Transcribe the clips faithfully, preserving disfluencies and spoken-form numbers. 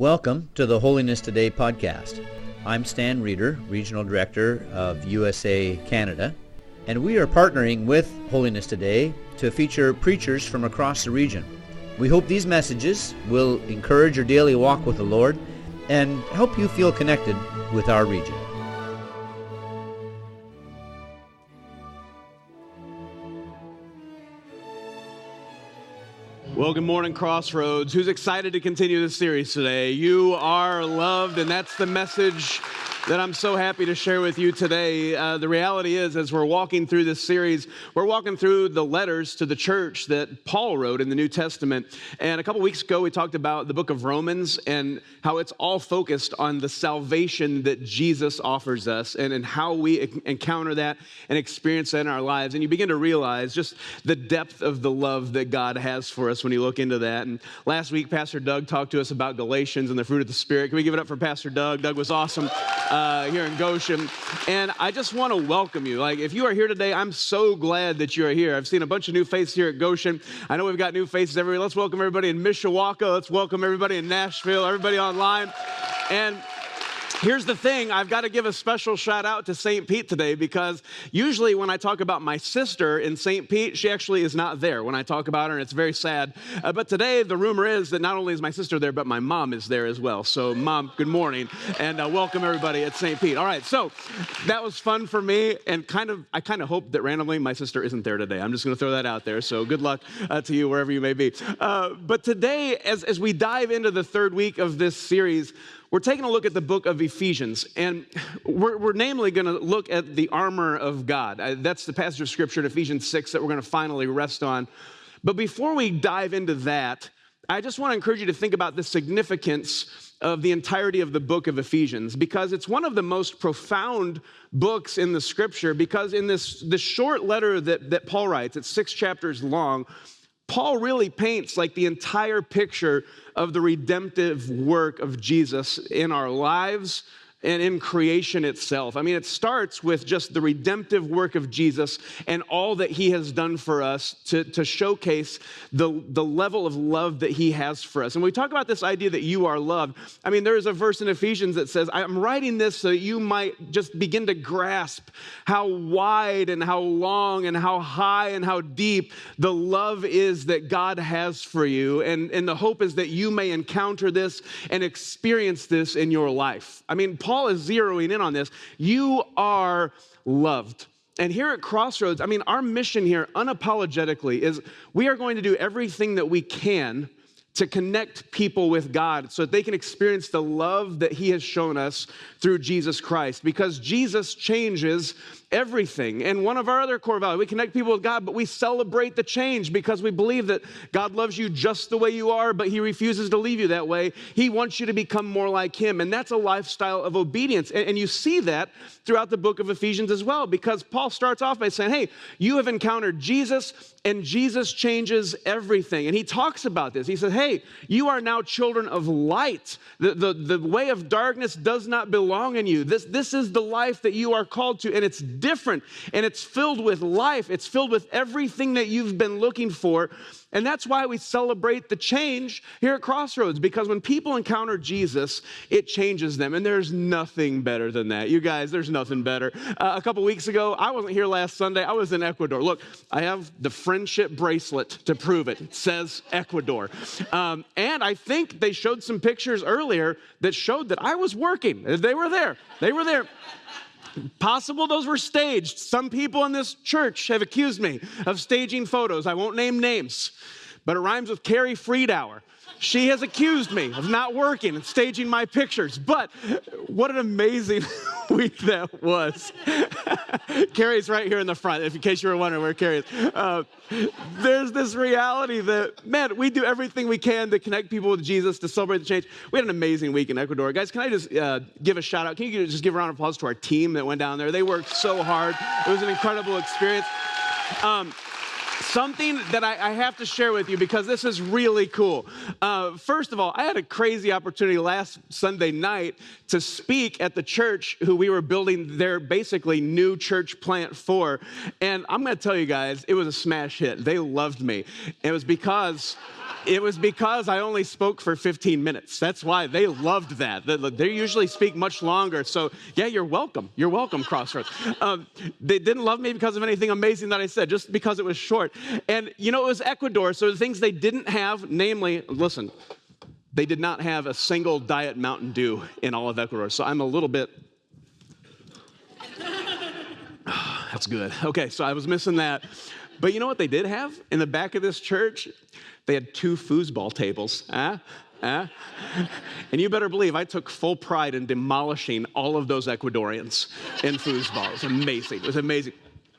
Welcome to the Holiness Today podcast. I'm Stan Reeder, Regional Director of U S A Canada, and we are partnering with Holiness Today to feature preachers from across the region. We hope these messages will encourage your daily walk with the Lord and help you feel connected with our region. Well, good morning, Crossroads. Who's excited to continue this series today? You are loved, and that's the message that I'm so happy to share with you today. Uh, the reality is, as we're walking through this series, we're walking through the letters to the church that Paul wrote in the New Testament. And a couple weeks ago, we talked about the book of Romans and how it's all focused on the salvation that Jesus offers us and, and how we e- encounter that and experience that in our lives. And you begin to realize just the depth of the love that God has for us when you look into that. And last week, Pastor Doug talked to us about Galatians and the fruit of the Spirit. Can we give it up for Pastor Doug? Doug was awesome. Uh, here in Goshen. And I just want to welcome you. Like, if you are here today, I'm so glad that you are here. I've seen a bunch of new faces here at Goshen. I know we've got new faces everywhere. Let's welcome everybody in Mishawaka. Let's welcome everybody in Nashville, everybody online. And here's the thing, I've got to give a special shout out to Saint Pete today, because usually when I talk about my sister in Saint Pete, she actually is not there when I talk about her, and it's very sad. Uh, but today, the rumor is that not only is my sister there, but my mom is there as well. So Mom, good morning, and uh, welcome everybody at Saint Pete. All right, so that was fun for me, and kind of I kind of hope that randomly my sister isn't there today. I'm just going to throw that out there, so good luck uh, to you wherever you may be. Uh, but today, as, as we dive into the third week of this series, we're taking a look at the book of Ephesians, and we're, we're namely going to look at the armor of God. Uh, that's the passage of Scripture in Ephesians six that we're going to finally rest on. But before we dive into that, I just want to encourage you to think about the significance of the entirety of the book of Ephesians, because it's one of the most profound books in the Scripture, because in this, this short letter that, that Paul writes, it's six chapters long, Paul really paints like the entire picture of the redemptive work of Jesus in our lives and in creation itself. I mean, it starts with just the redemptive work of Jesus and all that he has done for us to, to showcase the, the level of love that he has for us. And when we talk about this idea that you are loved, I mean, there is a verse in Ephesians that says, I'm writing this so that you might just begin to grasp how wide and how long and how high and how deep the love is that God has for you. And, and the hope is that you may encounter this and experience this in your life. I mean, Paul Paul is zeroing in on this. You are loved. And here at Crossroads, I mean, our mission here unapologetically is we are going to do everything that we can to connect people with God so that they can experience the love that he has shown us through Jesus Christ, because Jesus changes everything. And one of our other core values, we connect people with God, but we celebrate the change because we believe that God loves you just the way you are, but he refuses to leave you that way. He wants you to become more like him. And that's a lifestyle of obedience. And, and you see that throughout the book of Ephesians as well, because Paul starts off by saying, hey, you have encountered Jesus, and Jesus changes everything. And he talks about this. He says, hey, you are now children of light. The, the, the way of darkness does not belong in you. This, this is the life that you are called to, and it's different, and it's filled with life. It's filled with everything that you've been looking for. And that's why we celebrate the change here at Crossroads, because when people encounter Jesus, it changes them. And there's nothing better than that. You guys, there's nothing better. Uh, a couple weeks ago, I wasn't here last Sunday. I was in Ecuador. Look, I have the friendship bracelet to prove it. It says Ecuador. Um, and I think they showed some pictures earlier that showed that I was working. They were there. They were there. Possible those were staged. Some people in this church have accused me of staging photos. I won't name names, but it rhymes with Carrie Friedauer. She has accused me of not working and staging my pictures. But what an amazing week that was. Carrie's right here in the front, if in case you were wondering where Carrie is. Uh, there's this reality that, man, we do everything we can to connect people with Jesus, to celebrate the change. We had an amazing week in Ecuador. Guys, can I just uh, give a shout out? Can you just give a round of applause to our team that went down there? They worked so hard. It was an incredible experience. Um, Something that I, I have to share with you, because this is really cool. Uh, first of all, I had a crazy opportunity last Sunday night to speak at the church who we were building their basically new church plant for. And I'm going to tell you guys, it was a smash hit. They loved me. It was because It was because I only spoke for fifteen minutes. That's why they loved that. They usually speak much longer. So yeah, you're welcome. You're welcome, Crossroads. Um, they didn't love me because of anything amazing that I said, just because it was short. And you know, it was Ecuador, so the things they didn't have, namely, listen, they did not have a single Diet Mountain Dew in all of Ecuador. So I'm a little bit, that's good. Okay, so I was missing that. But you know what they did have in the back of this church? They had two foosball tables. Huh? Huh? And you better believe I took full pride in demolishing all of those Ecuadorians in foosball. It was amazing. It was amazing.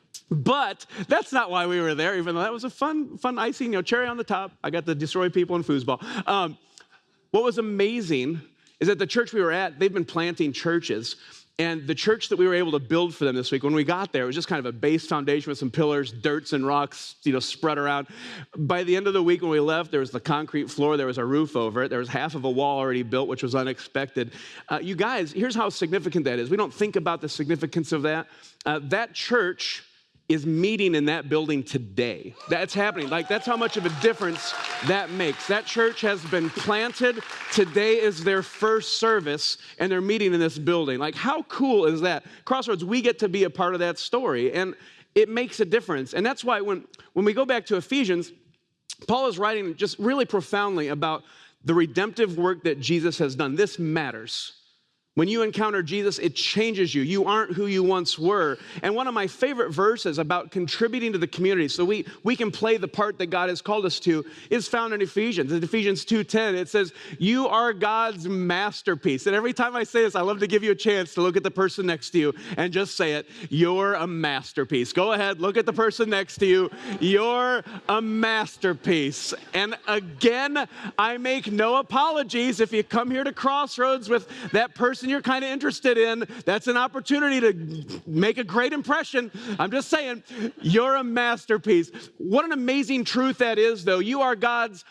But that's not why we were there, even though that was a fun, fun icing, you know, cherry on the top. I got to destroy people in foosball. Um, what was amazing is that the church we were at, they've been planting churches. And the church that we were able to build for them this week, when we got there, it was just kind of a base foundation with some pillars, dirts and rocks, you know, spread around. By the end of the week when we left, there was the concrete floor, there was a roof over it, there was half of a wall already built, which was unexpected. Uh, you guys, here's how significant that is. We don't think about the significance of that. Uh, that church is meeting in that building today. That's happening. Like, that's how much of a difference that makes. That church has been planted. Today is their first service, and they're meeting in this building. Like, how cool is that? Crossroads, we get to be a part of that story, and it makes a difference. And that's why when, when we go back to Ephesians, Paul is writing just really profoundly about the redemptive work that Jesus has done. This matters. When you encounter Jesus, it changes you. You aren't who you once were. And one of my favorite verses about contributing to the community so we, we can play the part that God has called us to is found in Ephesians. In Ephesians two ten, it says, you are God's masterpiece. And every time I say this, I love to give you a chance to look at the person next to you and just say it. You're a masterpiece. Go ahead, look at the person next to you. You're a masterpiece. And again, I make no apologies if you come here to Crossroads with that person you're kind of interested in. That's an opportunity to make a great impression. I'm just saying, you're a masterpiece. What an amazing truth that is, though. You are God's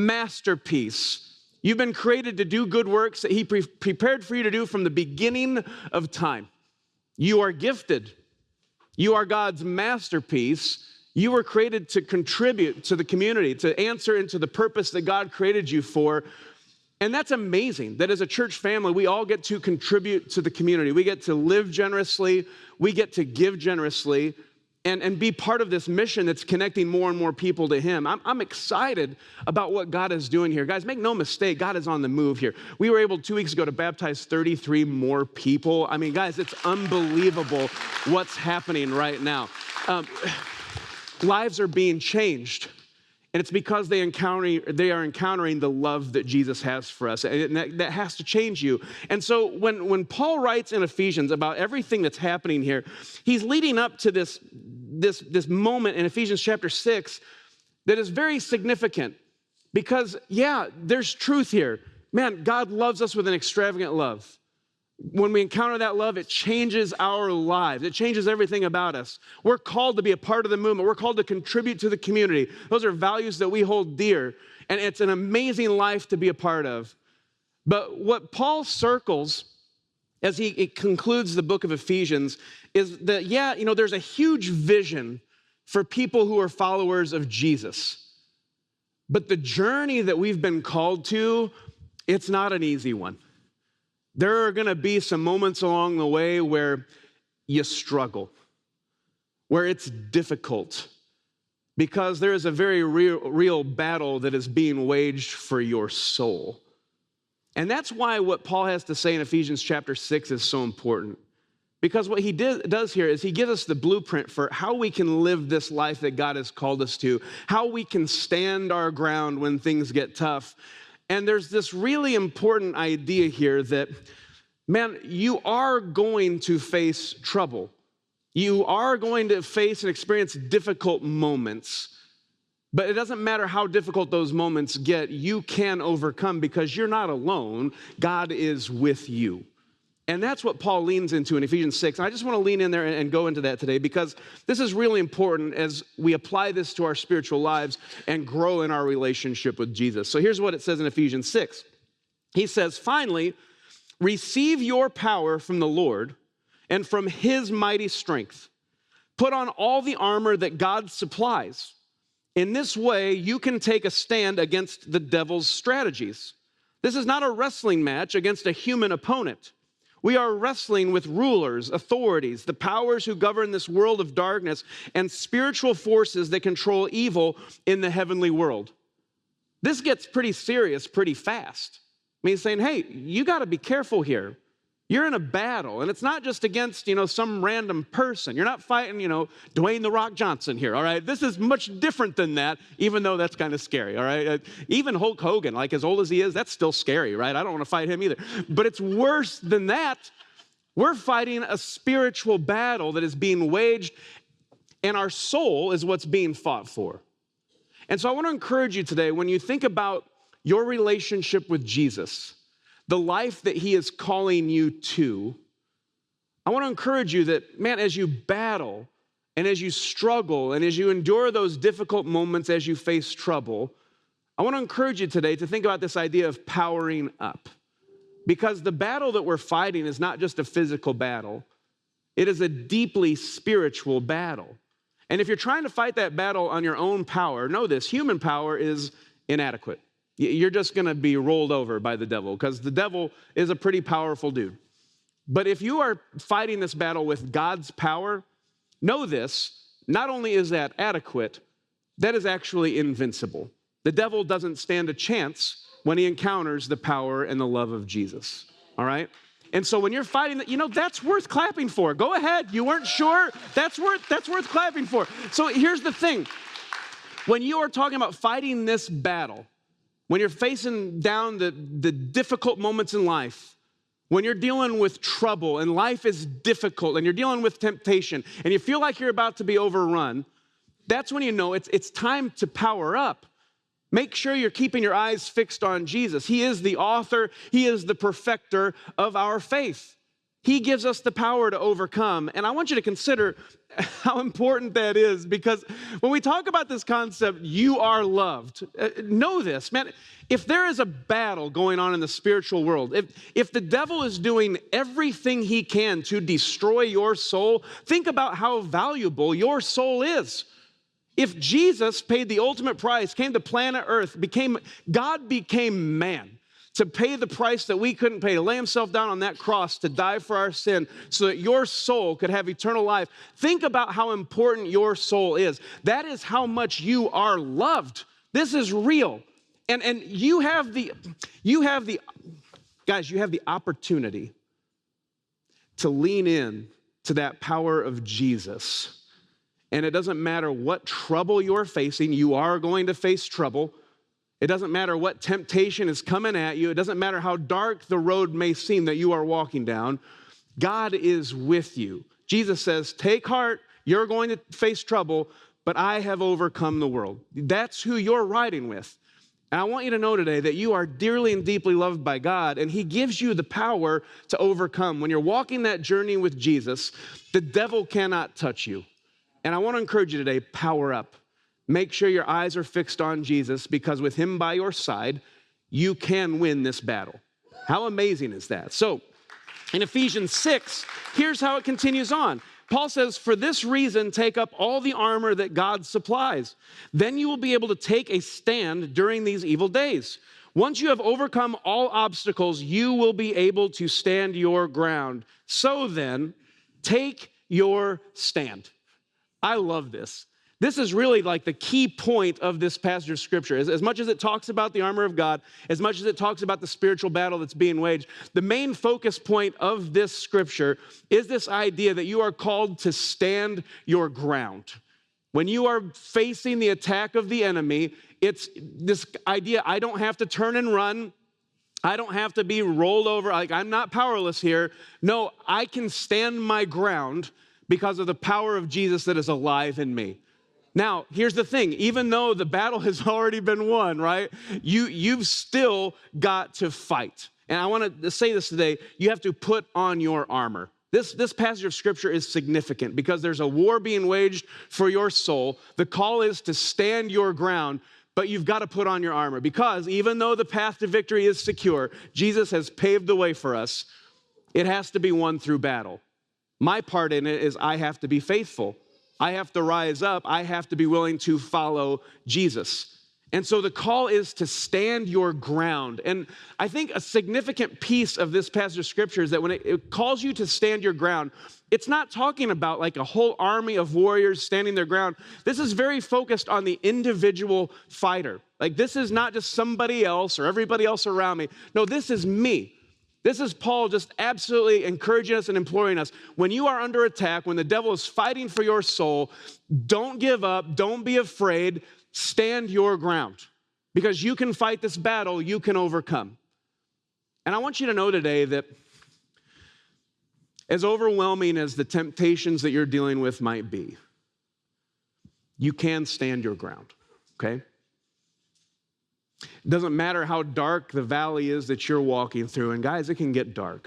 masterpiece. You've been created to do good works that He pre- prepared for you to do from the beginning of time. You are gifted. You are God's masterpiece. You were created to contribute to the community, to answer into the purpose that God created you for. And that's amazing that as a church family, we all get to contribute to the community. We get to live generously. We get to give generously and, and be part of this mission that's connecting more and more people to Him. I'm, I'm excited about what God is doing here. Guys, make no mistake, God is on the move here. We were able two weeks ago to baptize thirty-three more people. I mean, guys, it's unbelievable what's happening right now. Um, lives are being changed. And it's because they encounter, they are encountering the love that Jesus has for us. And that, that has to change you. And so when, when Paul writes in Ephesians about everything that's happening here, he's leading up to this, this, this moment in Ephesians chapter six that is very significant. Because, yeah, there's truth here. Man, God loves us with an extravagant love. When we encounter that love, it changes our lives. It changes everything about us. We're called to be a part of the movement. We're called to contribute to the community. Those are values that we hold dear, and it's an amazing life to be a part of. But what Paul circles as he, he concludes the book of Ephesians is that, yeah, you know, there's a huge vision for people who are followers of Jesus. But the journey that we've been called to, it's not an easy one. There are going to be some moments along the way where you struggle, where it's difficult, because there is a very real, real battle that is being waged for your soul. And that's why what Paul has to say in Ephesians chapter six is so important. Because what he did, does here is he gives us the blueprint for how we can live this life that God has called us to, how we can stand our ground when things get tough. And there's this really important idea here that, man, you are going to face trouble. You are going to face and experience difficult moments. But it doesn't matter how difficult those moments get, you can overcome because you're not alone. God is with you. And that's what Paul leans into in Ephesians six. And I just want to lean in there and go into that today because this is really important as we apply this to our spiritual lives and grow in our relationship with Jesus. So here's what it says in Ephesians six. He says, finally, receive your power from the Lord and from His mighty strength. Put on all the armor that God supplies. In this way, you can take a stand against the devil's strategies. This is not a wrestling match against a human opponent. We are wrestling with rulers, authorities, the powers who govern this world of darkness, and spiritual forces that control evil in the heavenly world. This gets pretty serious pretty fast. I mean, he's saying, hey, you got to be careful here. You're in a battle, and it's not just against, you know, some random person. You're not fighting, you know, Dwayne "The Rock" Johnson here, all right? This is much different than that, even though that's kind of scary, all right? Uh, even Hulk Hogan, like as old as he is, that's still scary, right? I don't want to fight him either. But it's worse than that. We're fighting a spiritual battle that is being waged, and our soul is what's being fought for. And so I want to encourage you today, when you think about your relationship with Jesus, the life that he is calling you to, I want to encourage you that, man, as you battle and as you struggle and as you endure those difficult moments as you face trouble, I want to encourage you today to think about this idea of powering up. Because the battle that we're fighting is not just a physical battle. It is a deeply spiritual battle. And if you're trying to fight that battle on your own power, know this, human power is inadequate. You're just going to be rolled over by the devil because the devil is a pretty powerful dude. But if you are fighting this battle with God's power, know this, not only is that adequate, that is actually invincible. The devil doesn't stand a chance when he encounters the power and the love of Jesus, all right? And so when you're fighting that, you know, that's worth clapping for. Go ahead. You weren't sure? That's worth, that's worth clapping for. So here's the thing. When you are talking about fighting this battle, when you're facing down the, the difficult moments in life, when you're dealing with trouble and life is difficult and you're dealing with temptation and you feel like you're about to be overrun, that's when you know it's, it's time to power up. Make sure you're keeping your eyes fixed on Jesus. He is the author, he is the perfecter of our faith. He gives us the power to overcome. And I want you to consider how important that is, because when we talk about this concept, you are loved, uh, know this, man, if there is a battle going on in the spiritual world, if, if the devil is doing everything he can to destroy your soul, think about how valuable your soul is. If Jesus paid the ultimate price, came to planet Earth, became, God became man, to pay the price that we couldn't pay, to lay himself down on that cross to die for our sin so that your soul could have eternal life. Think about how important your soul is. That is how much you are loved. This is real. And, and you have the, you have the, guys, you have the opportunity to lean in to that power of Jesus. And it doesn't matter what trouble you're facing, you are going to face trouble. It doesn't matter what temptation is coming at you. It doesn't matter how dark the road may seem that you are walking down. God is with you. Jesus says, take heart, you're going to face trouble, but I have overcome the world. That's who you're riding with. And I want you to know today that you are dearly and deeply loved by God, and he gives you the power to overcome. When you're walking that journey with Jesus, the devil cannot touch you. And I want to encourage you today, power up. Make sure your eyes are fixed on Jesus, because with him by your side, you can win this battle. How amazing is that? So in Ephesians six, here's how it continues on. Paul says, for this reason, take up all the armor that God supplies. Then you will be able to take a stand during these evil days. Once you have overcome all obstacles, you will be able to stand your ground. So then, take your stand. I love this. This is really like the key point of this passage of Scripture. As, as much as it talks about the armor of God, as much as it talks about the spiritual battle that's being waged, the main focus point of this Scripture is this idea that you are called to stand your ground. When you are facing the attack of the enemy, it's this idea, I don't have to turn and run. I don't have to be rolled over. Like, I'm not powerless here. No, I can stand my ground because of the power of Jesus that is alive in me. Now, here's the thing. Even though the battle has already been won, right, you, you've still got to fight. And I want to say this today. You have to put on your armor. This, this passage of Scripture is significant because there's a war being waged for your soul. The call is to stand your ground, but you've got to put on your armor, because even though the path to victory is secure, Jesus has paved the way for us. It has to be won through battle. My part in it is I have to be faithful. I have to rise up. I have to be willing to follow Jesus. And so the call is to stand your ground. And I think a significant piece of this passage of scripture is that when it, it calls you to stand your ground, it's not talking about like a whole army of warriors standing their ground. This is very focused on the individual fighter. Like this is not just somebody else or everybody else around me. No, this is me. This is Paul just absolutely encouraging us and imploring us. When you are under attack, when the devil is fighting for your soul, don't give up, don't be afraid. Stand your ground, because you can fight this battle, you can overcome. And I want you to know today that as overwhelming as the temptations that you're dealing with might be, you can stand your ground, okay? It doesn't matter how dark the valley is that you're walking through, and guys, it can get dark.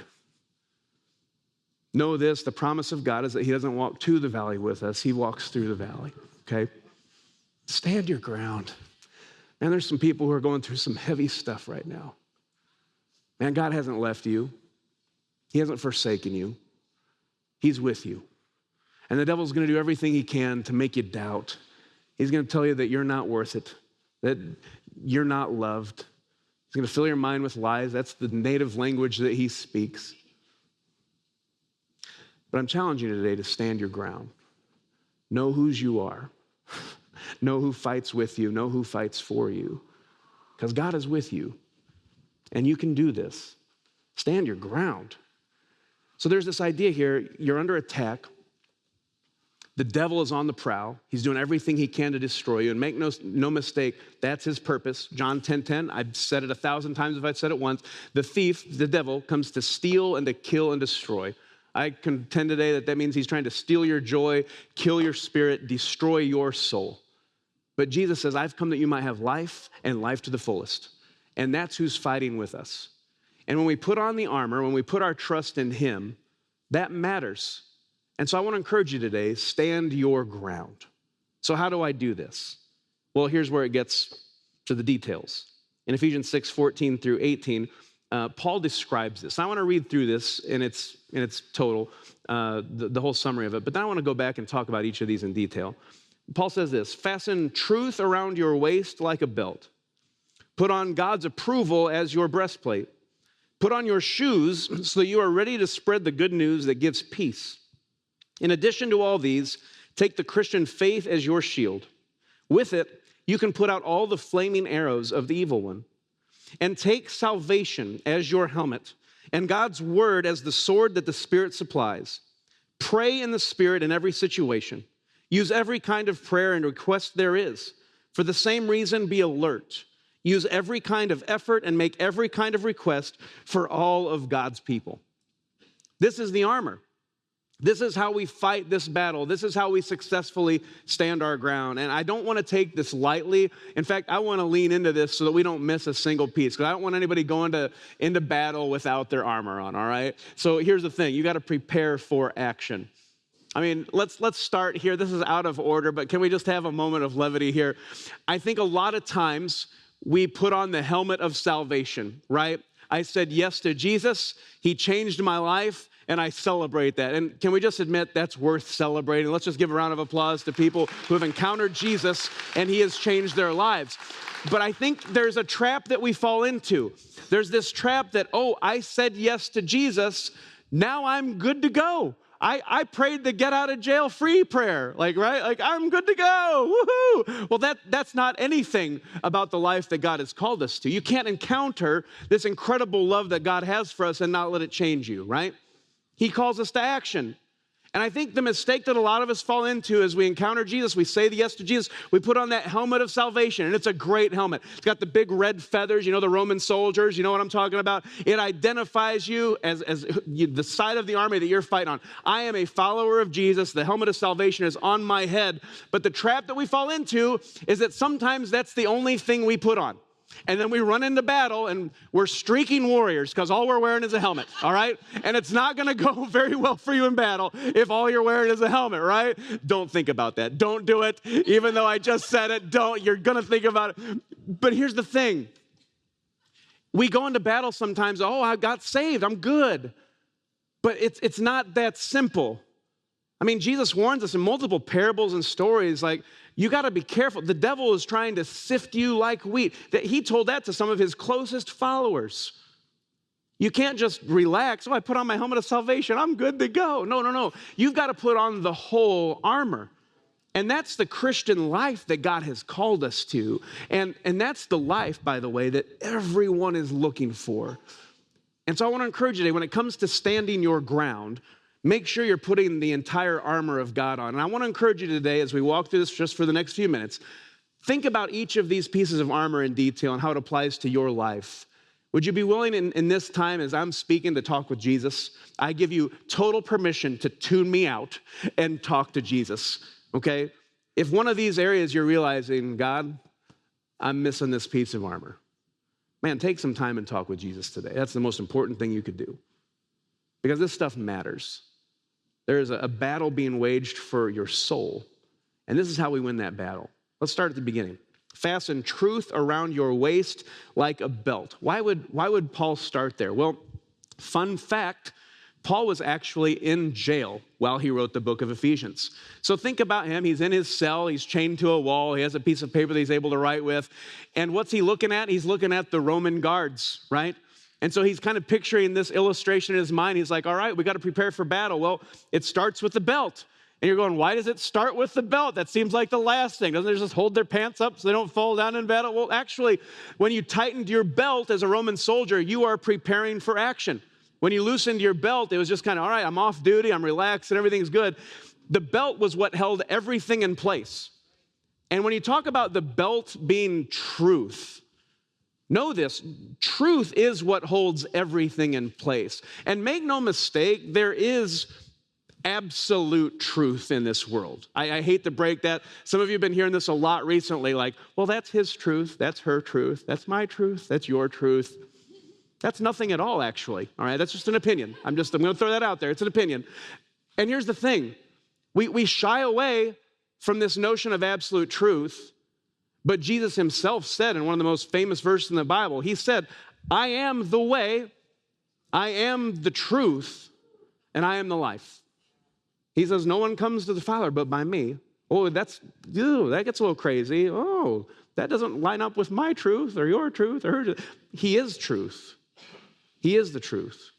Know this, the promise of God is that he doesn't walk to the valley with us, he walks through the valley, okay? Stand your ground. Man, there's some people who are going through some heavy stuff right now. Man, God hasn't left you. He hasn't forsaken you. He's with you. And the devil's going to do everything he can to make you doubt. He's going to tell you that you're not worth it, that you're not loved. He's going to fill your mind with lies. That's the native language that he speaks. But I'm challenging you today to stand your ground. Know whose you are. Know who fights with you. Know who fights for you. Because God is with you. And you can do this. Stand your ground. So there's this idea here. You're under attack. The devil is on the prowl. He's doing everything he can to destroy you. And make no, no mistake, that's his purpose. John ten ten, I've said it a thousand times if I've said it once. The thief, the devil, comes to steal and to kill and destroy. I contend today that that means he's trying to steal your joy, kill your spirit, destroy your soul. But Jesus says, I've come that you might have life and life to the fullest. And that's who's fighting with us. And when we put on the armor, when we put our trust in him, that matters. And so I want to encourage you today, stand your ground. So how do I do this? Well, here's where it gets to the details. In Ephesians six, fourteen through eighteen, uh, Paul describes this. I want to read through this in its, in its total, uh, the, the whole summary of it. But then I want to go back and talk about each of these in detail. Paul says this, fasten truth around your waist like a belt. Put on God's approval as your breastplate. Put on your shoes so that you are ready to spread the good news that gives peace. In addition to all these, take the Christian faith as your shield. With it, you can put out all the flaming arrows of the evil one. And take salvation as your helmet and God's word as the sword that the Spirit supplies. Pray in the Spirit in every situation. Use every kind of prayer and request there is. For the same reason, be alert. Use every kind of effort and make every kind of request for all of God's people. This is the armor. This is how we fight this battle. This is how we successfully stand our ground. And I don't want to take this lightly. In fact, I want to lean into this so that we don't miss a single piece, because I don't want anybody going to, into battle without their armor on, all right? So here's the thing. You got to prepare for action. I mean, let's let's start here. This is out of order, but can we just have a moment of levity here? I think a lot of times we put on the helmet of salvation, right? I said yes to Jesus. He changed my life, and I celebrate that. And can we just admit that's worth celebrating? Let's just give a round of applause to people who have encountered Jesus, and he has changed their lives. But I think there's a trap that we fall into. There's this trap that, oh, I said yes to Jesus. Now I'm good to go. I, I prayed the get out of jail free prayer, like, right? Like, I'm good to go, woohoo. Well, that, that's not anything about the life that God has called us to. You can't encounter this incredible love that God has for us and not let it change you, right? He calls us to action. And I think the mistake that a lot of us fall into is we encounter Jesus, we say the yes to Jesus, we put on that helmet of salvation, and it's a great helmet. It's got the big red feathers, you know, the Roman soldiers, you know what I'm talking about? It identifies you as, as you, the side of the army that you're fighting on. I am a follower of Jesus. The helmet of salvation is on my head. But the trap that we fall into is that sometimes that's the only thing we put on. And then we run into battle, and we're streaking warriors because all we're wearing is a helmet, all right? And it's not going to go very well for you in battle if all you're wearing is a helmet, right? Don't think about that. Don't do it. Even though I just said it, don't. You're going to think about it. But here's the thing. We go into battle sometimes, oh, I got saved. I'm good. But it's, it's not that simple. I mean, Jesus warns us in multiple parables and stories, like, you got to be careful. The devil is trying to sift you like wheat. That he told that to some of his closest followers. You can't just relax. Oh, I put on my helmet of salvation. I'm good to go. No, no, no. You've got to put on the whole armor. And that's the Christian life that God has called us to. And, and that's the life, by the way, that everyone is looking for. And so I want to encourage you today, when it comes to standing your ground, make sure you're putting the entire armor of God on. And I want to encourage you today, as we walk through this just for the next few minutes, think about each of these pieces of armor in detail and how it applies to your life. Would you be willing in, in this time, as I'm speaking, to talk with Jesus? I give you total permission to tune me out and talk to Jesus, okay? If one of these areas you're realizing, God, I'm missing this piece of armor, man, take some time and talk with Jesus today. That's the most important thing you could do, because this stuff matters. There is a battle being waged for your soul, and this is how we win that battle. Let's start at the beginning. Fasten truth around your waist like a belt. Why would, why would Paul start there? Well, fun fact, Paul was actually in jail while he wrote the book of Ephesians. So think about him. He's in his cell. He's chained to a wall. He has a piece of paper that he's able to write with. And what's he looking at? He's looking at the Roman guards, right? And so he's kind of picturing this illustration in his mind. He's like, all right, we got to prepare for battle. Well, it starts with the belt. And you're going, why does it start with the belt? That seems like the last thing. Doesn't it just hold their pants up so they don't fall down in battle? Well, actually, when you tightened your belt as a Roman soldier, you are preparing for action. When you loosened your belt, it was just kind of, all right, I'm off duty, I'm relaxed, and everything's good. The belt was what held everything in place. And when you talk about the belt being truth, know this, truth is what holds everything in place. And make no mistake, there is absolute truth in this world. I, I hate to break that. Some of you have been hearing this a lot recently, like, well, that's his truth, that's her truth, that's my truth, that's your truth. That's nothing at all, actually, all right? That's just an opinion. I'm just, I'm going to throw that out there. It's an opinion. And here's the thing. We, we shy away from this notion of absolute truth, but Jesus himself said in one of the most famous verses in the Bible, he said, I am the way, I am the truth, and I am the life. He says, no one comes to the Father but by me. Oh, that's, ew, that gets a little crazy. Oh, that doesn't line up with my truth or your truth or her truth. He is truth. He is the truth.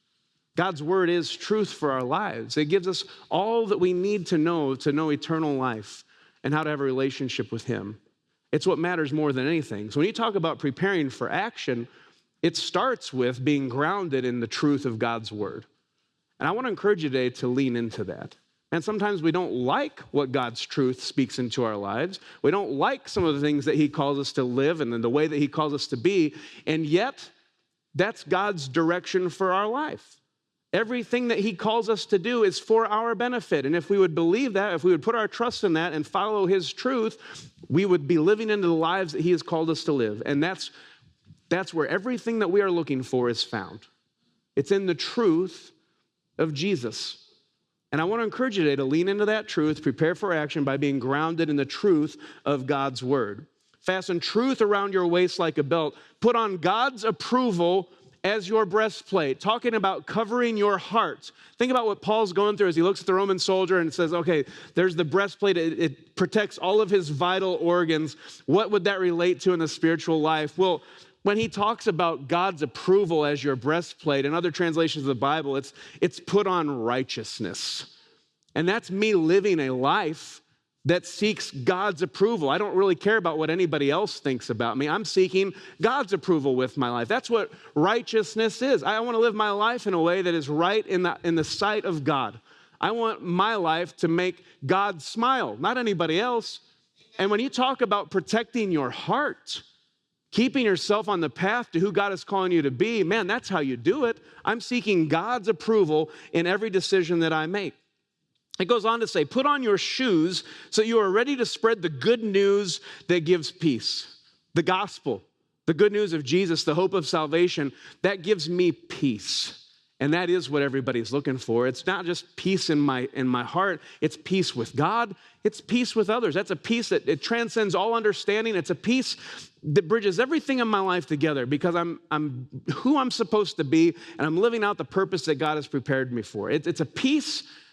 God's word is truth for our lives. It gives us all that we need to know to know eternal life and how to have a relationship with him. It's what matters more than anything. So when you talk about preparing for action, it starts with being grounded in the truth of God's word. And I want to encourage you today to lean into that. And sometimes we don't like what God's truth speaks into our lives. We don't like some of the things that he calls us to live and then the way that he calls us to be. And yet, that's God's direction for our life. Everything that he calls us to do is for our benefit. And if we would believe that, if we would put our trust in that and follow his truth, we would be living into the lives that he has called us to live. And that's, that's where everything that we are looking for is found. It's in the truth of Jesus. And I want to encourage you today to lean into that truth, prepare for action by being grounded in the truth of God's word. Fasten truth around your waist like a belt. Put on God's approval as your breastplate, talking about covering your heart. Think about what Paul's going through as he looks at the Roman soldier and says, okay, there's the breastplate. It, it protects all of his vital organs. What would that relate to in the spiritual life? Well, when he talks about God's approval as your breastplate, in other translations of the Bible, it's, it's put on righteousness. And that's me living a life that seeks God's approval. I don't really care about what anybody else thinks about me. I'm seeking God's approval with my life. That's what righteousness is. I want to live my life in a way that is right in the, in the sight of God. I want my life to make God smile, not anybody else. And when you talk about protecting your heart, keeping yourself on the path to who God is calling you to be, man, that's how you do it. I'm seeking God's approval in every decision that I make. It goes on to say, put on your shoes so you are ready to spread the good news that gives peace. The gospel, the good news of Jesus, the hope of salvation, that gives me peace. And that is what everybody's looking for. It's not just peace in my, in my heart. It's peace with God. It's peace with others. That's a peace that it transcends all understanding. It's a peace that bridges everything in my life together because I'm, I'm who I'm supposed to be and I'm living out the purpose that God has prepared me for. It, it's a peace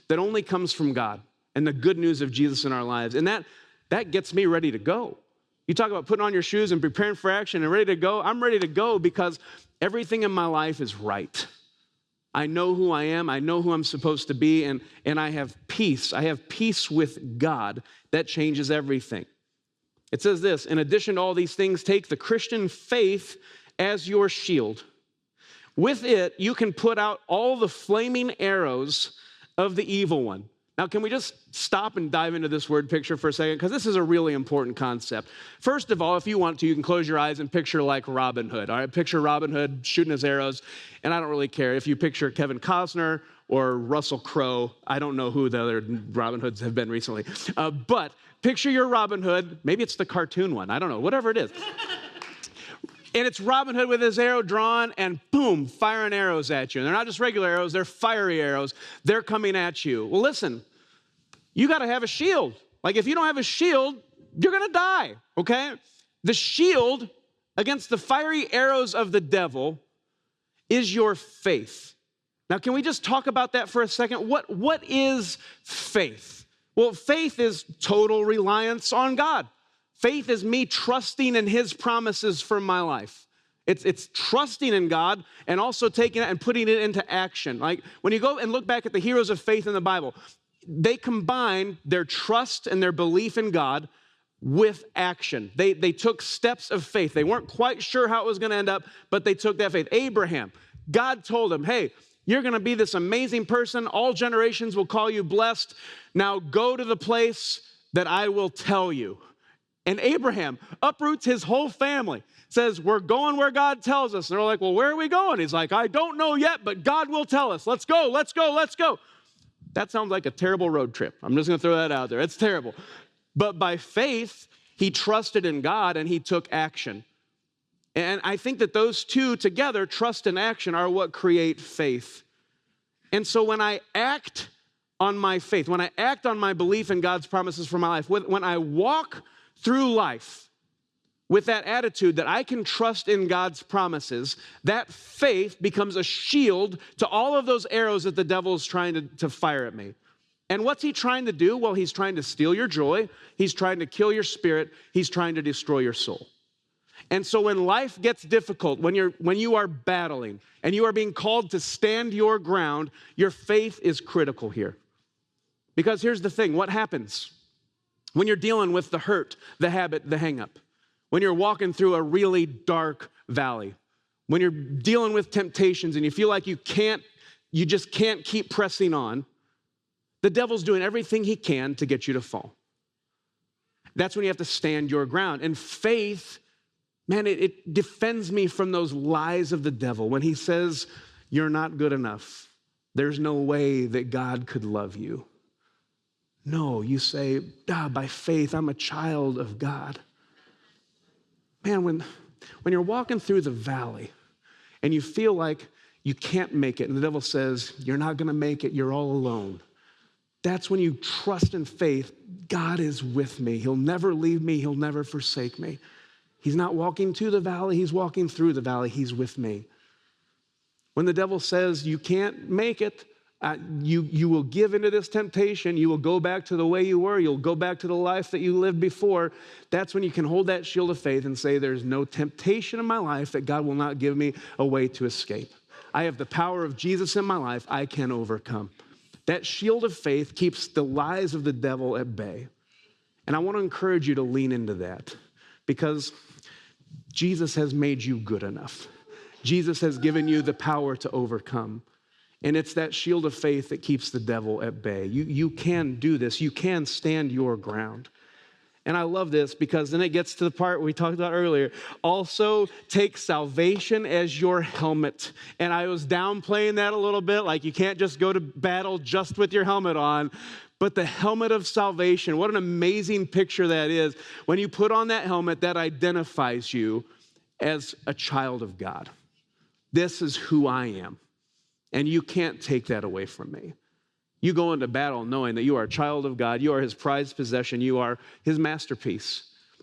that only comes from God and the good news of Jesus in our lives. And that, that gets me ready to go. You talk about putting on your shoes and preparing for action and ready to go. I'm ready to go because everything in my life is right. I know who I am. I know who I'm supposed to be. And, and I have peace. I have peace with God. That changes everything. It says this, in addition to all these things, take the Christian faith as your shield. With it, you can put out all the flaming arrows of the evil one. Now, can we just stop and dive into this word picture for a second? Because this is a really important concept. First of all, if you want to, you can close your eyes and picture like Robin Hood. All right, picture Robin Hood shooting his arrows. And I don't really care if you picture Kevin Costner or Russell Crowe. I don't know who the other Robin Hoods have been recently. Uh, but picture your Robin Hood. Maybe it's the cartoon one. I don't know, whatever it is. And it's Robin Hood with his arrow drawn and boom, firing arrows at you. And they're not just regular arrows, they're fiery arrows. They're coming at you. Well, listen, you got to have a shield. Like if you don't have a shield, you're going to die, okay? The shield against the fiery arrows of the devil is your faith. Now, can we just talk about that for a second? What, what is faith? Well, faith is total reliance on God. Faith is me trusting in his promises for my life. It's, it's trusting in God and also taking it and putting it into action. Like when you go and look back at the heroes of faith in the Bible, they combine their trust and their belief in God with action. They, they took steps of faith. They weren't quite sure how it was going to end up, but they took that faith. Abraham, God told him, hey, you're going to be this amazing person. All generations will call you blessed. Now go to the place that I will tell you. And Abraham uproots his whole family, says, we're going where God tells us. And they're like, well, where are we going? He's like, I don't know yet, but God will tell us. Let's go, let's go, let's go. That sounds like a terrible road trip. I'm just going to throw that out there. It's terrible. But by faith, he trusted in God and he took action. And I think that those two together, trust and action, are what create faith. And so when I act on my faith, when I act on my belief in God's promises for my life, when I walk through life with that attitude that I can trust in God's promises, that faith becomes a shield to all of those arrows that the devil is trying to, to fire at me. And what's he trying to do? Well, he's trying to steal your joy. He's trying to kill your spirit. He's trying to destroy your soul. And so when life gets difficult, when you're when you are battling and you are being called to stand your ground, your faith is critical here. Because here's the thing, what happens when you're dealing with the hurt, the habit, the hang-up? When you're walking through a really dark valley, when you're dealing with temptations and you feel like you can't, you just can't keep pressing on, the devil's doing everything he can to get you to fall. That's when you have to stand your ground. And faith, man, it, it defends me from those lies of the devil. When he says, you're not good enough, there's no way that God could love you. No, you say, ah, by faith, I'm a child of God. Man, when, when you're walking through the valley and you feel like you can't make it, and the devil says, you're not going to make it, you're all alone. That's when you trust in faith, God is with me. He'll never leave me. He'll never forsake me. He's not walking to the valley. He's walking through the valley. He's with me. When the devil says you can't make it, uh, you, you will give into this temptation. You will go back to the way you were. You'll go back to the life that you lived before. That's when you can hold that shield of faith and say, there's no temptation in my life that God will not give me a way to escape. I have the power of Jesus in my life. I can overcome. That shield of faith keeps the lies of the devil at bay. And I want to encourage you to lean into that because Jesus has made you good enough. Jesus has given you the power to overcome. And it's that shield of faith that keeps the devil at bay. You, you can do this. You can stand your ground. And I love this because then it gets to the part we talked about earlier. Also, take salvation as your helmet. And I was downplaying that a little bit, like you can't just go to battle just with your helmet on. But the helmet of salvation, what an amazing picture that is. When you put on that helmet, that identifies you as a child of God. This is who I am. And you can't take that away from me. You go into battle knowing that you are a child of God. You are his prized possession. You are his masterpiece.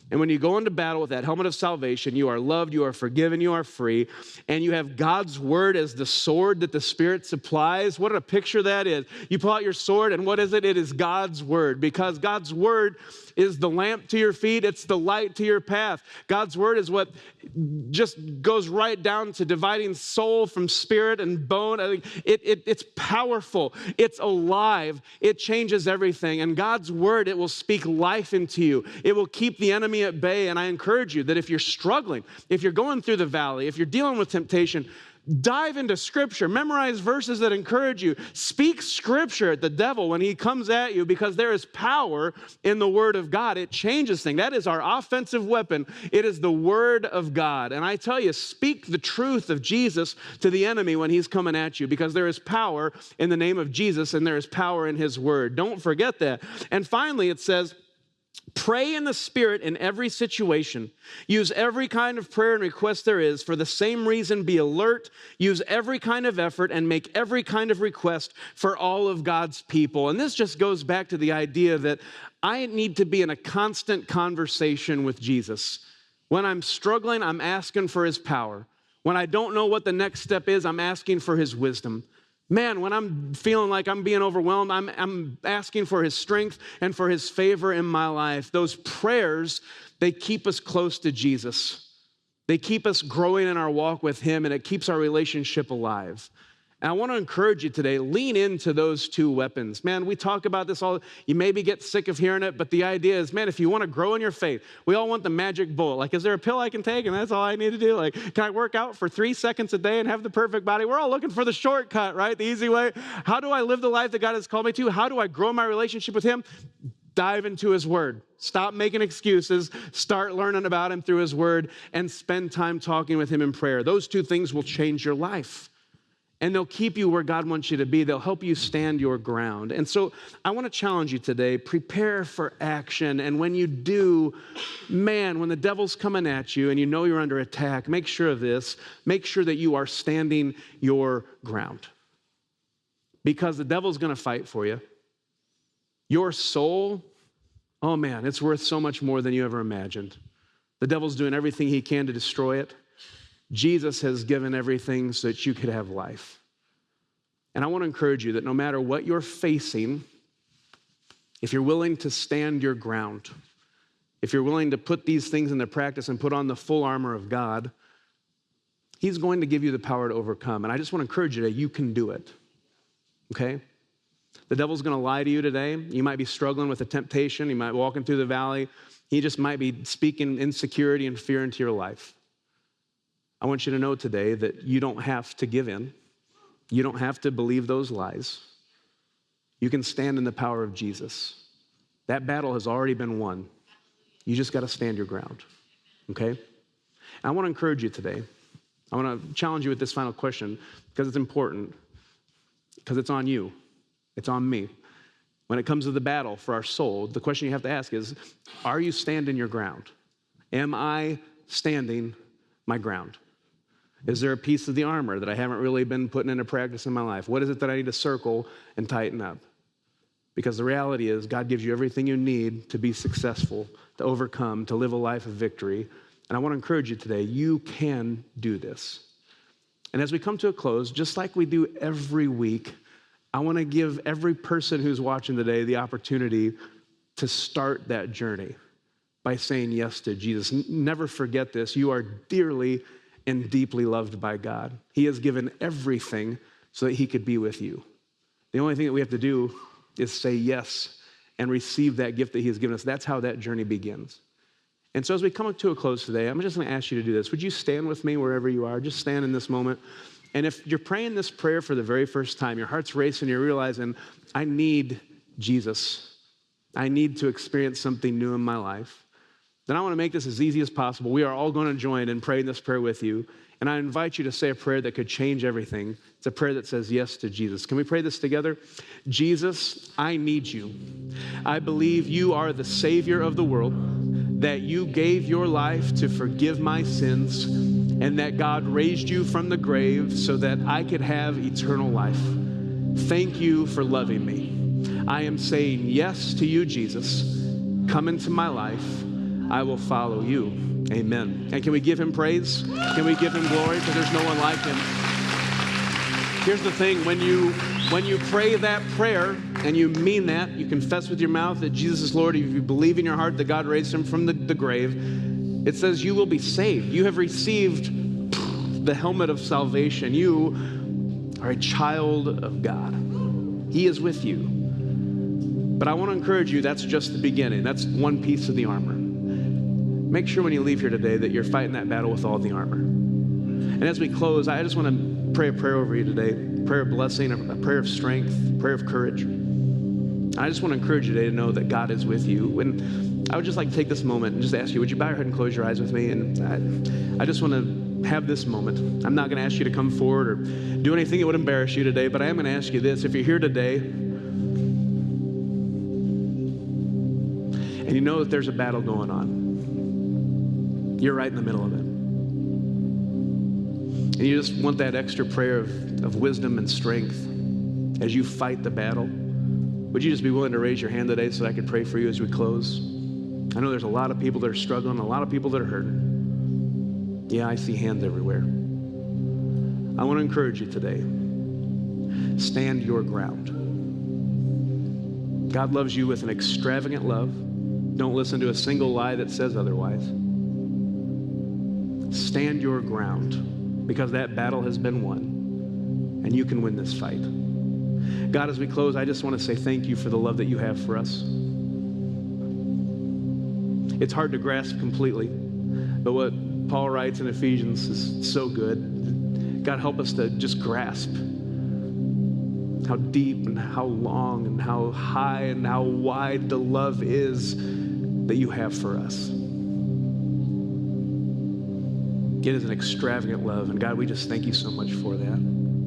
And when you go into battle with that helmet of salvation, you are loved, you are forgiven, you are free, and you have God's word as the sword that the Spirit supplies. What a picture that is. You pull out your sword, and what is it? It is God's word, because God's word is the lamp to your feet. It's the light to your path. God's word is what just goes right down to dividing soul from spirit and bone. I think it, it, it's powerful. It's alive. It changes everything. And God's word, it will speak life into you. It will keep the enemy at bay. And I encourage you that if you're struggling, if you're going through the valley, if you're dealing with temptation, dive into Scripture. Memorize verses that encourage you. Speak Scripture at the devil when he comes at you, because there is power in the Word of God. It changes things. That is our offensive weapon. It is the Word of God. And I tell you, speak the truth of Jesus to the enemy when he's coming at you, because there is power in the name of Jesus, and there is power in His Word. Don't forget that. And finally, it says, pray in the Spirit in every situation. Use every kind of prayer and request there is. For the same reason, be alert. Use every kind of effort and make every kind of request for all of God's people. And this just goes back to the idea that I need to be in a constant conversation with Jesus. When I'm struggling, I'm asking for His power. When I don't know what the next step is, I'm asking for His wisdom. Man, when I'm feeling like I'm being overwhelmed, I'm, I'm asking for His strength and for His favor in my life. Those prayers, they keep us close to Jesus. They keep us growing in our walk with Him, and it keeps our relationship alive. And I want to encourage you today, lean into those two weapons. Man, we talk about this all, you maybe get sick of hearing it, but the idea is, man, if you want to grow in your faith, we all want the magic bullet. Like, is there a pill I can take and that's all I need to do? Like, can I work out for three seconds a day and have the perfect body? We're all looking for the shortcut, right? The easy way. How do I live the life that God has called me to? How do I grow my relationship with Him? Dive into His Word. Stop making excuses. Start learning about Him through His Word, and spend time talking with Him in prayer. Those two things will change your life. And they'll keep you where God wants you to be. They'll help you stand your ground. And so I want to challenge you today, prepare for action. And when you do, man, when the devil's coming at you and you know you're under attack, make sure of this. Make sure that you are standing your ground. Because the devil's going to fight for you. Your soul, oh man, it's worth so much more than you ever imagined. The devil's doing everything he can to destroy it. Jesus has given everything so that you could have life. And I want to encourage you that no matter what you're facing, if you're willing to stand your ground, if you're willing to put these things into practice and put on the full armor of God, He's going to give you the power to overcome. And I just want to encourage you that you can do it, okay? The devil's going to lie to you today. You might be struggling with a temptation. You might be walking through the valley. He just might be speaking insecurity and fear into your life. I want you to know today that you don't have to give in. You don't have to believe those lies. You can stand in the power of Jesus. That battle has already been won. You just got to stand your ground, okay? And I want to encourage you today. I want to challenge you with this final question because it's important, because it's on you. It's on me. When it comes to the battle for our soul, the question you have to ask is, are you standing your ground? Am I standing my ground? Is there a piece of the armor that I haven't really been putting into practice in my life? What is it that I need to circle and tighten up? Because the reality is God gives you everything you need to be successful, to overcome, to live a life of victory. And I want to encourage you today, you can do this. And as we come to a close, just like we do every week, I want to give every person who's watching today the opportunity to start that journey by saying yes to Jesus. Never forget this. You are dearly and deeply loved by God. He has given everything so that He could be with you. The only thing that we have to do is say yes and receive that gift that He has given us. That's how that journey begins. And so as we come up to a close today, I'm just going to ask you to do this. Would you stand with me wherever you are? Just stand in this moment. And if you're praying this prayer for the very first time, your heart's racing, you're realizing, I need Jesus. I need to experience something new in my life. Then I want to make this as easy as possible. We are all going to join in praying this prayer with you. And I invite you to say a prayer that could change everything. It's a prayer that says yes to Jesus. Can we pray this together? Jesus, I need you. I believe you are the Savior of the world, that you gave your life to forgive my sins, and that God raised you from the grave so that I could have eternal life. Thank you for loving me. I am saying yes to you, Jesus. Come into my life. I will follow you. Amen. And can we give him praise? Can we give him glory? Because there's no one like him. Here's the thing, when you when you pray that prayer and you mean that, you confess with your mouth that Jesus is Lord, if you believe in your heart that God raised him from the, the grave, it says you will be saved. You have received the helmet of salvation. You are a child of God. He is with you. But I want to encourage you, that's just the beginning. That's one piece of the armor. Make sure when you leave here today that you're fighting that battle with all the armor. And as we close, I just want to pray a prayer over you today, a prayer of blessing, a prayer of strength, a prayer of courage. I just want to encourage you today to know that God is with you. And I would just like to take this moment and just ask you, would you bow your head and close your eyes with me? And I, I just want to have this moment. I'm not going to ask you to come forward or do anything that would embarrass you today, but I am going to ask you this. If you're here today and you know that there's a battle going on, you're right in the middle of it. And you just want that extra prayer of, of wisdom and strength as you fight the battle. Would you just be willing to raise your hand today so that I could pray for you as we close? I know there's a lot of people that are struggling, a lot of people that are hurting. Yeah, I see hands everywhere. I want to encourage you today. Stand your ground. God loves you with an extravagant love. Don't listen to a single lie that says otherwise. Stand your ground. Because that battle has been won, and you can win this fight. God, as we close, I just want to say thank you for the love that you have for us. It's hard to grasp completely, but what Paul writes in Ephesians is so good. God, help us to just grasp how deep and how long and how high and how wide the love is that you have for us. It is an extravagant love, and God, we just thank you so much for that.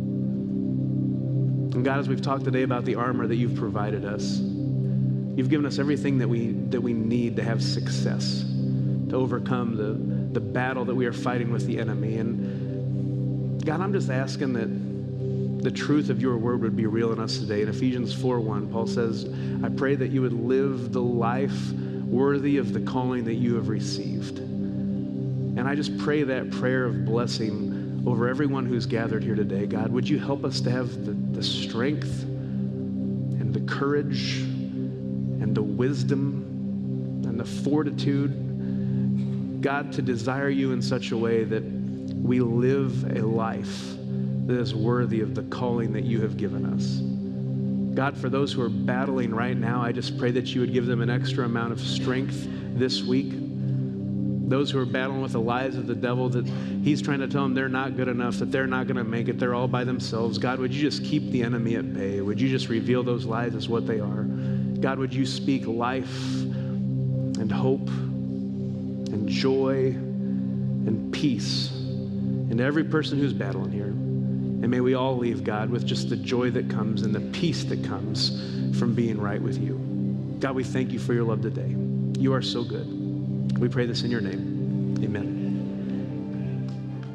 And God, as we've talked today about the armor that you've provided us, you've given us everything that we that we need to have success, to overcome the, the battle that we are fighting with the enemy. And God, I'm just asking that the truth of your word would be real in us today. In Ephesians four one, Paul says, I pray that you would live the life worthy of the calling that you have received. And I just pray that prayer of blessing over everyone who's gathered here today. God, would you help us to have the, the strength and the courage and the wisdom and the fortitude, God, to desire you in such a way that we live a life that is worthy of the calling that you have given us. God, for those who are battling right now, I just pray that you would give them an extra amount of strength this week. Those who are battling with the lies of the devil, that he's trying to tell them they're not good enough, that they're not going to make it, they're all by themselves. God, would you just keep the enemy at bay? Would you just reveal those lies as what they are? God, would you speak life and hope and joy and peace into every person who's battling here? And may we all leave, God, with just the joy that comes and the peace that comes from being right with you. God, we thank you for your love today. You are so good. We pray this in your name. Amen.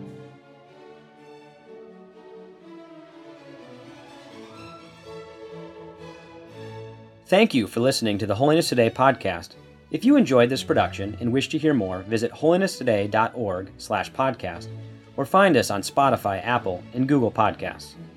Thank you for listening to the Holiness Today podcast. If you enjoyed this production and wish to hear more, visit holiness today dot org slash podcast or find us on Spotify, Apple, and Google Podcasts.